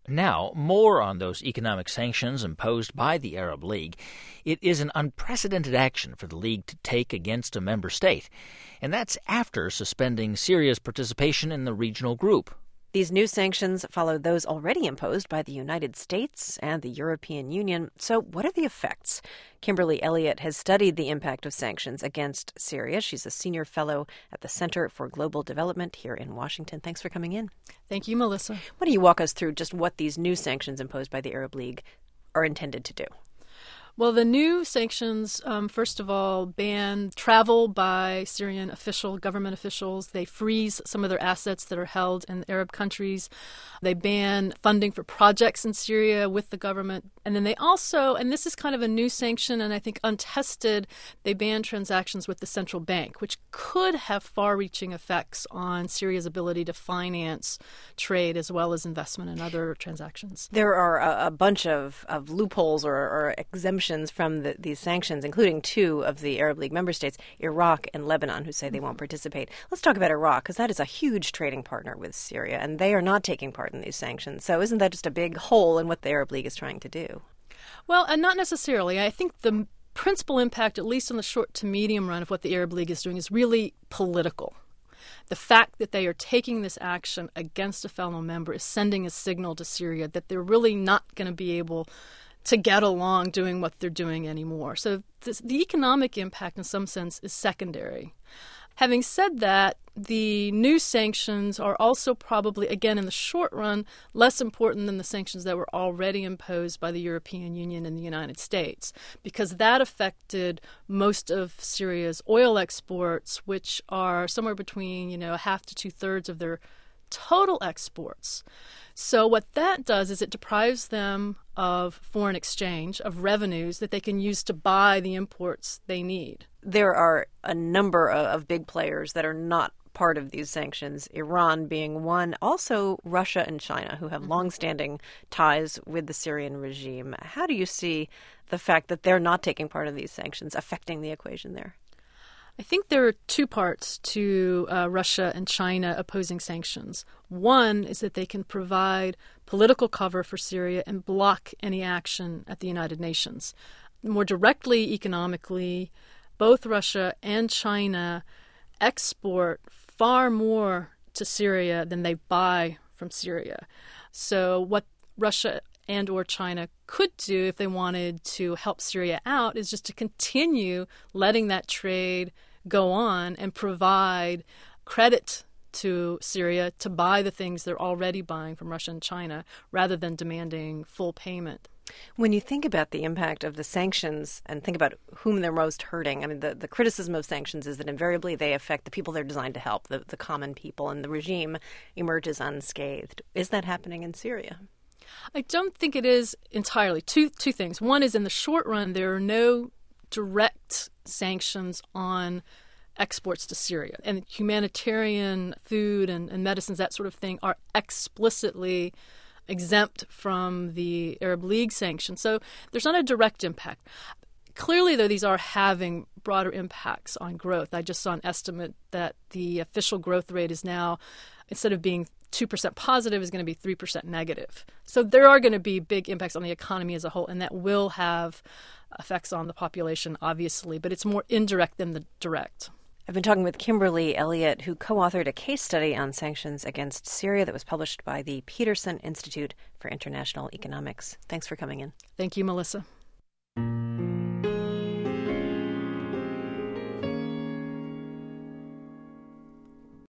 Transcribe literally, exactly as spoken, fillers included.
Now, more on those economic sanctions imposed by the Arab League. It is an unprecedented action for the League to take against a member state, and that's after suspending Syria's participation in the regional group. These new sanctions follow those already imposed by the United States and the European Union. So what are the effects? Kimberly Elliott has studied the impact of sanctions against Syria. She's a senior fellow at the Center for Global Development here in Washington. Thanks for coming in. Thank you, Melissa. Why don't you walk us through just what these new sanctions imposed by the Arab League are intended to do? Well, the new sanctions, um, first of all, ban travel by Syrian official government officials. They freeze some of their assets that are held in Arab countries. They ban funding for projects in Syria with the government. And then they also, and this is kind of a new sanction and I think untested, they ban transactions with the central bank, which could have far-reaching effects on Syria's ability to finance trade as well as investment and other transactions. There are a, a bunch of, of loopholes or, or exemptions from the, these sanctions, including two of the Arab League member states, Iraq and Lebanon, who say they won't participate. Let's talk about Iraq, because that is a huge trading partner with Syria, and they are not taking part in these sanctions. So isn't that just a big hole in what the Arab League is trying to do? Well, and not necessarily. I think the principal impact, at least in the short to medium run, of what the Arab League is doing is really political. The fact that they are taking this action against a fellow member is sending a signal to Syria that they're really not going to be able to get along doing what they're doing anymore. So this, the economic impact in some sense is secondary. Having said that, the new sanctions are also probably, again, in the short run, less important than the sanctions that were already imposed by the European Union and the United States, because that affected most of Syria's oil exports, which are somewhere between, you know, a half to two-thirds of their total exports. So what that does is it deprives them of foreign exchange, of revenues that they can use to buy the imports they need. There are a number of big players that are not part of these sanctions, Iran being one, also Russia and China, who have mm-hmm. longstanding ties with the Syrian regime. How do you see the fact that they're not taking part in these sanctions affecting the equation there? I think there are two parts to uh, Russia and China opposing sanctions. One is that they can provide political cover for Syria and block any action at the United Nations. More directly, economically, both Russia and China export far more to Syria than they buy from Syria. So what Russia and or China could do if they wanted to help Syria out is just to continue letting that trade go on and provide credit to Syria to buy the things they're already buying from Russia and China rather than demanding full payment. When you think about the impact of the sanctions and think about whom they're most hurting, I mean, the, the criticism of sanctions is that invariably they affect the people they're designed to help, the, the common people, and the regime emerges unscathed. Is that happening in Syria? I don't think it is entirely. Two two things. One is in the short run, there are no direct sanctions on exports to Syria. And humanitarian food and, and medicines, that sort of thing, are explicitly exempt from the Arab League sanctions. So there's not a direct impact. Clearly, though, these are having broader impacts on growth. I just saw an estimate that the official growth rate is now, instead of being two percent positive, is going to be three percent negative. So there are going to be big impacts on the economy as a whole, and that will have effects on the population, obviously, but it's more indirect than the direct. I've been talking with Kimberly Elliott, who co-authored a case study on sanctions against Syria that was published by the Peterson Institute for International Economics. Thanks for coming in. Thank you, Melissa.